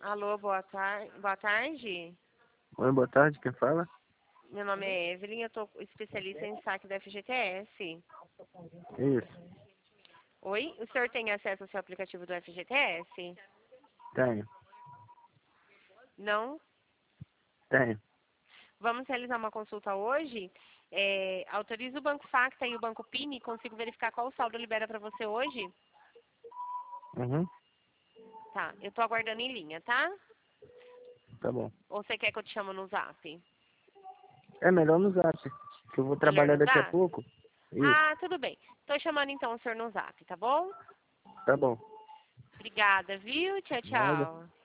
Alô, boa tarde. Boa tarde. Oi, boa tarde, quem fala? Meu nome é Evelyn, eu tô especialista em saque da FGTS. Isso, Oi, o senhor tem acesso ao seu aplicativo do FGTS? tenho, Não? tenho. Vamos realizar uma consulta hoje? Autoriza o Banco Facta e o Banco Pini, consigo verificar qual o saldo libera para você hoje? Uhum, Tá, eu tô aguardando em linha, tá? tá bom. Ou você quer que eu te chamo no Zap? É melhor no Zap, que eu vou Melhor trabalhar no daqui a Zap? pouco. Isso, Ah, tudo bem. Tô chamando então o senhor no Zap, tá bom? tá bom. Obrigada, viu? Tchau, Nada. tchau.